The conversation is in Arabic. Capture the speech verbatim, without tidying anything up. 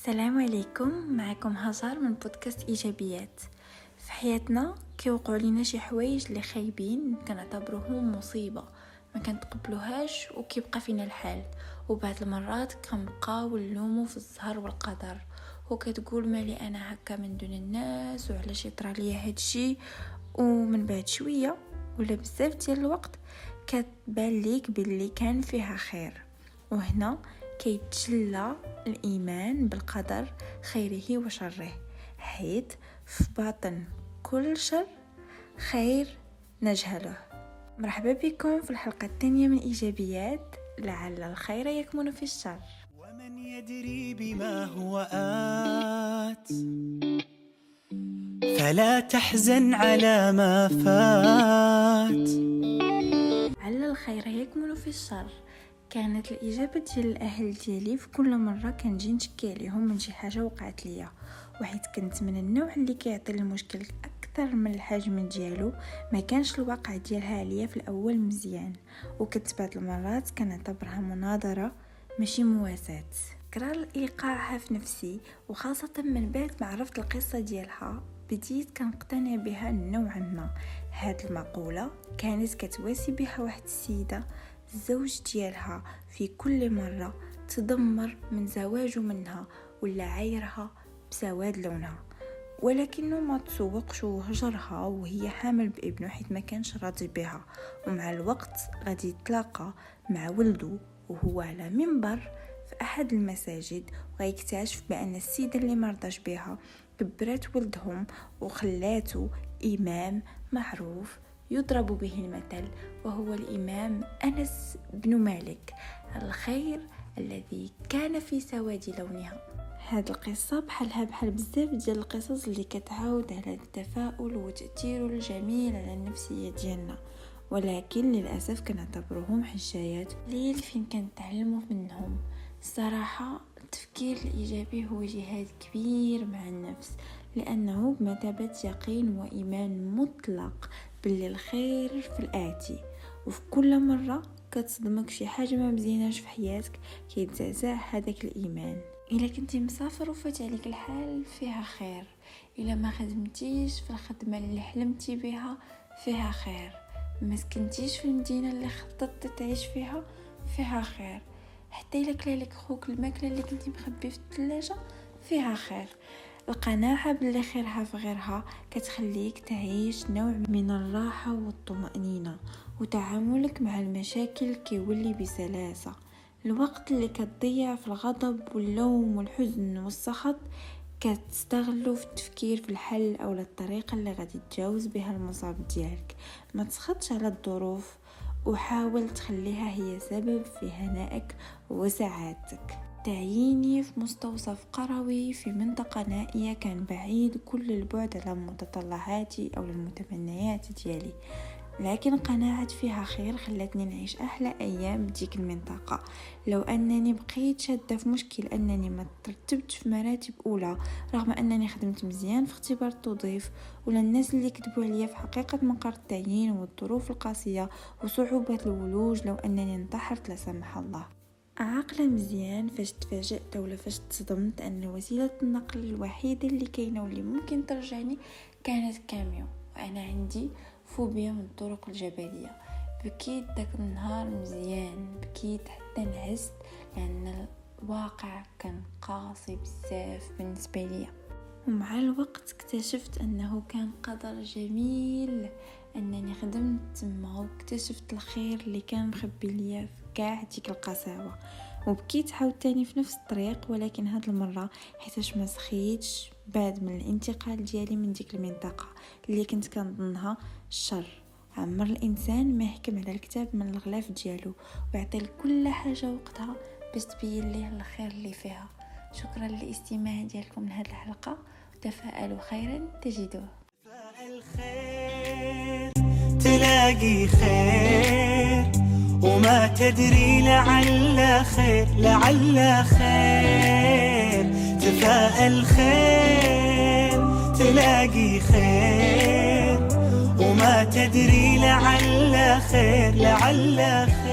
السلام عليكم. معكم هاجر من بودكاست ايجابيات. في حياتنا كيوقعوا لينا شي حوايج اللي خايبين كنعتبروهم مصيبه ما كنتقبلوهاش وكيبقى فينا الحال، وبعض المرات كنبقاو نلومو في الزهر والقدر وكتقول مالي انا هكا من دون الناس وعلاش يطرى ليا هادشي. ومن بعد شويه ولا بزاف ديال الوقت كتبان ليك باللي كان فيها خير، وهنا كيتجلى الإيمان بالقدر خيره وشره، حيث في باطن كل شر خير نجهله. مرحبا بكم في الحلقة الثانية من إيجابيات، لعل الخير يكمن في الشر. ومن يدري بما هو آت فلا تحزن على ما فات. لعل الخير يكمن في الشر كانت الإجابة ديال الأهل ديالي في كل مرة كنجي نشكي عليهم من شي حاجة وقعت ليا، وحيت كنت من النوع اللي كيعطي المشكل أكثر من الحجم ديالو، ما كانش الواقع ديالها عليا في الأول مزيان، وكنت بعض المرات كنعتبرها مناظرة ماشي مواساة. كرر إيقاعها في نفسي، وخاصة من بعد ما عرفت القصة ديالها بديت كنقتنع بها نوعا ما. هاد المقولة كانت كتواسي بها واحد السيدة الزوج ديالها في كل مرة تدمر من زواجه منها ولا عايرها بسواد لونها، ولكنه ما تسوقش وهجرها وهي حامل بابنه حيث ما كانش راضي بها. ومع الوقت غادي يتلاقى مع ولده وهو على منبر في احد المساجد، وغيكتشف بان السيده اللي مرضاش بها كبرت ولدهم وخلاته امام معروف يضرب به المثل، وهو الإمام أنس بن مالك، الخير الذي كان في سواد لونها. هذه القصة بحالها بحال بزاف ديال القصص اللي كتعاود على التفاؤل وتأثير الجميل على النفسية ديالنا، ولكن للأسف كنعتبروهم حشايات قليل فين كنتعلموا منهم. الصراحة التفكير الإيجابي هو جهاد كبير مع النفس، لأنه بمثابة يقين وإيمان مطلق باللي الخير في الآتي، وفي كل مرة كتصدمك شي حاجة ما مزيناش في حياتك كيتزعزع هذاك الإيمان. إلا كنتي مسافر وفات عليك الحال فيها خير، إلا ما خدمتيش في الخدمة اللي حلمتي بها فيها خير، ما سكنتيش في المدينة اللي خططت تعيش فيها فيها خير، حتى إلا كلالك خوك الماكلة اللي كنتي مخبي في الثلاجة فيها خير. القناعة باللي خيرها في غيرها كتخليك تعيش نوع من الراحة والطمأنينة، وتعاملك مع المشاكل كيولي بسلاسة. الوقت اللي كتضيع في الغضب واللوم والحزن والسخط كتستغلو في التفكير في الحل أو الطريقة اللي غادي تجاوز بها المصاب ديالك. ما تسخطش على الظروف، وحاول تخليها هي سبب في هنائك وسعادتك. تعييني في مستوصف قروي في منطقة نائية كان بعيد كل البعد على متطلعاتي أو المتمنيات ديالي، لكن قناعة فيها خير خلتني نعيش أحلى أيام بديك المنطقة. لو أنني بقيت شادة في مشكل أنني ما ترتبتش في مراتب أولى رغم أنني خدمت مزيان في اختبار التوظيف، ولا الناس اللي كتبوا عليا في حقيقة مقر التعيين والظروف القاسية وصعوبة الولوج، لو أنني انتحرت لا سمح الله. عاقلة مزيان فاش تفاجأت ولا فاش تصدمت أن وسيلة النقل الوحيدة اللي كاينة واللي ممكن ترجعني كانت كاميو، وأنا عندي فوبيا من الطرق الجبلية. بكيت داك النهار مزيان، بكيت حتى نعست لأن الواقع كان قاسي بزاف بالنسبة لي. ومع الوقت اكتشفت أنه كان قدر جميل أنني خدمت تما، واكتشفت الخير اللي كان مخبي ليا في كاع ديك القساوة. وبكيت عاوتاني في نفس الطريق، ولكن هاد المرة حيتاش ما سخيتش بعد من الانتقال ديالي من ديك المنطقة اللي كنت كنظنها الشر. عمر الإنسان ما يحكم على الكتاب من الغلاف ديالو، ويعطي لكل حاجة وقتها باش تبين ليه الخير اللي فيها. شكرا للاستماع ديالكم لهذه الحلقة، وتفاءلوا خيرا تجدوه. تفاءل خير تلاقي خير، وما تدري لعل خير لعل خير. تفاءل خير تلاقي خير، وما تدري لعل خير لعل خير.